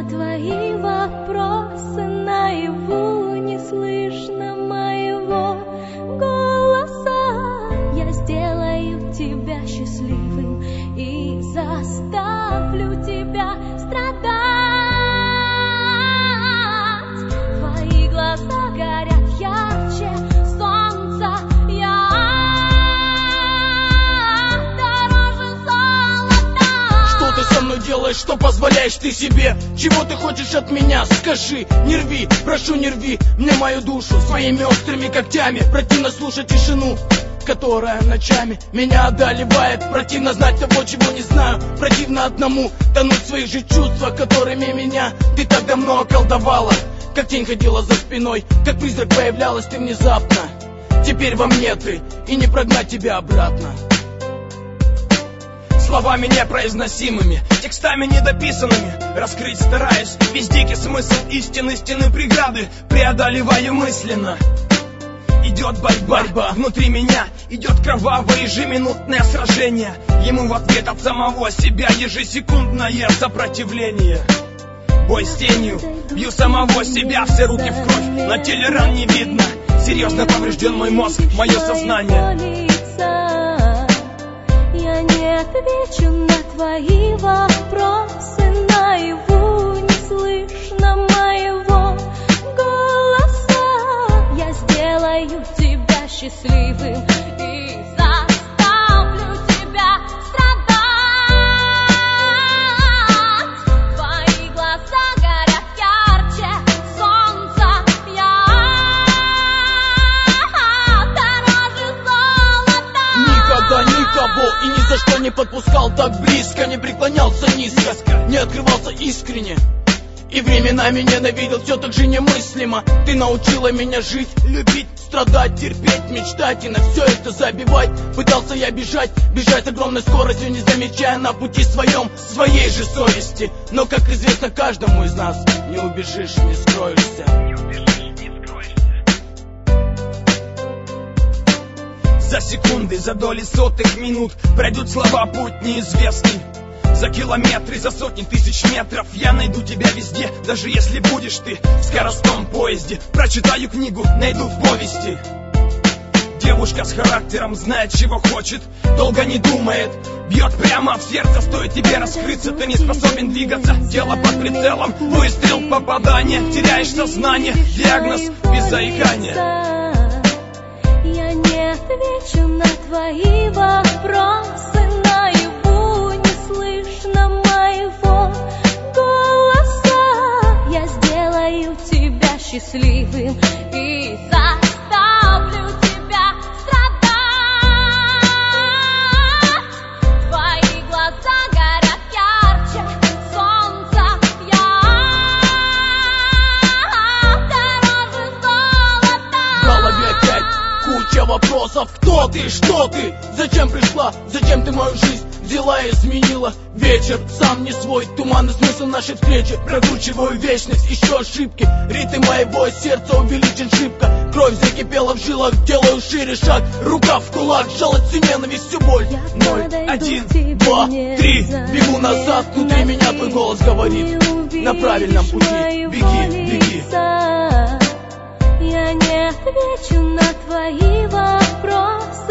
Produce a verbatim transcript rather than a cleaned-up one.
на твои вопросы, наяву не слышно моего голоса. Я сделаю тебя счастливым и заставлю тебя страдать. Твои глаза горят ярче солнца, я дороже золота. Что ты со мной делаешь, что позволяешь ты себе? Чего ты хочешь от меня? Скажи, не рви, прошу, не рви мне мою душу своими острыми когтями. Противно слушать тишину, которая ночами меня одолевает. Противно знать того, чего не знаю. Противно одному тонуть в своих же чувствах, которыми меня ты так давно околдовала. Как тень ходила за спиной, как призрак появлялась ты внезапно. Теперь во мне ты, и не прогнать тебя обратно. Словами непроизносимыми, текстами недописанными раскрыть стараюсь весь дикий смысл истины, стены преграды преодолеваю мысленно. Идет борьба, борьба внутри меня, идет кровавое ежеминутное сражение. Ему в ответ от самого себя ежесекундное сопротивление. Бой с тенью, бью самого себя, все руки в кровь, на теле ран не видно. Серьезно поврежден мой мозг, мое сознание. Я не отвечу на твои вопросы, наяву не слышно моего голоса. Я сделаю тебя счастливым и заставлю тебя страдать. Твои глаза горят ярче солнца, я дороже золота. Никогда никого и ни за что не подпускал так близко, не преклонялся низко, не открывался искренне. И временами ненавидел все так же немыслимо. Ты научила меня жить, любить, страдать, терпеть, мечтать и на все это забивать. Пытался я бежать, бежать с огромной скоростью, не замечая на пути своем своей же совести. Но, как известно каждому из нас, не убежишь, не скроешься. За секунды, за доли сотых минут пройдут слова путь неизвестный. За километры, за сотни тысяч метров я найду тебя везде, даже если будешь ты в скоростном поезде. Прочитаю книгу, найду в повести. Девушка с характером знает, чего хочет, долго не думает, бьет прямо в сердце. Стоит тебе раскрыться, ты не способен двигаться. Тело под прицелом, выстрел, попадание, теряешь сознание, диагноз без заикания. Я не отвечу на твои вопросы, наяву не слышно моего голоса. Я сделаю тебя счастливым и заставлю тебя страдать. Твои глаза горят ярче солнца, я дороже золота. В голове опять куча вопросов. Кто ты, что ты, зачем пришла, зачем ты мою жизнь взяла и изменила? Вечер сам не свой, туманный смысл нашей встречи. Прокручиваю вечность, еще ошибки. Ритм моего сердца увеличен шибко. Кровь закипела в жилах, делаю шире шаг. Рука в кулак, жалость, всю ненависть, всю боль. Ноль, один, два, три. Бегу назад, внутри меня твой голос говорит: на правильном пути, беги, беги. Я не отвечу на твои вопросы,